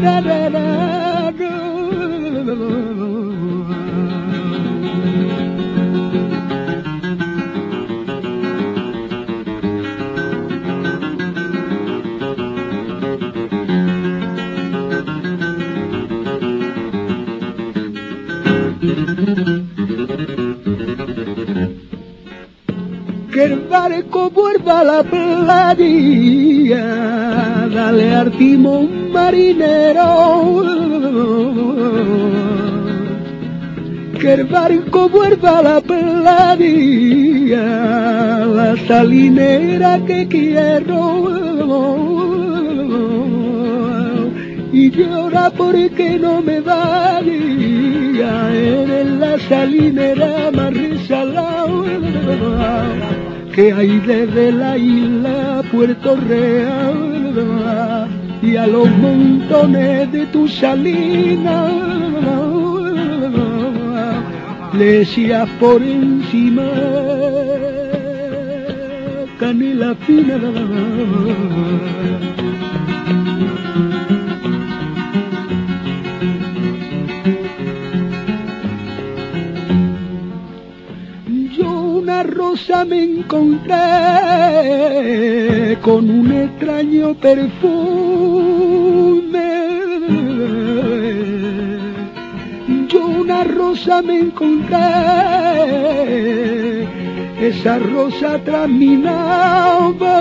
Que el barco vuelva a la playa, dale al timón marinero. Que el barco vuelva a la playa, la salinera que quiero. Y llora porque no me vaya, eres la salinera más resalada que hay desde la isla Puerto Real y a los montones de tu salina le echas por encima canela fina. Rosa me encontré con un extraño perfume. Yo una rosa me encontré, esa rosa transminaba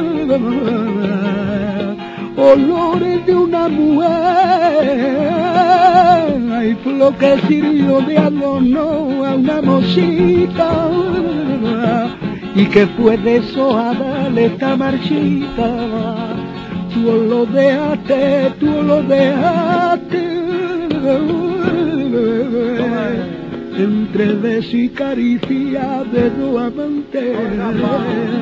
olores de una mujer, ay, lo que sirvió de adorno a una mosita, y que fue deshojada de esta marchita. Tú lo dejaste, entre besos y caricias de tu amante.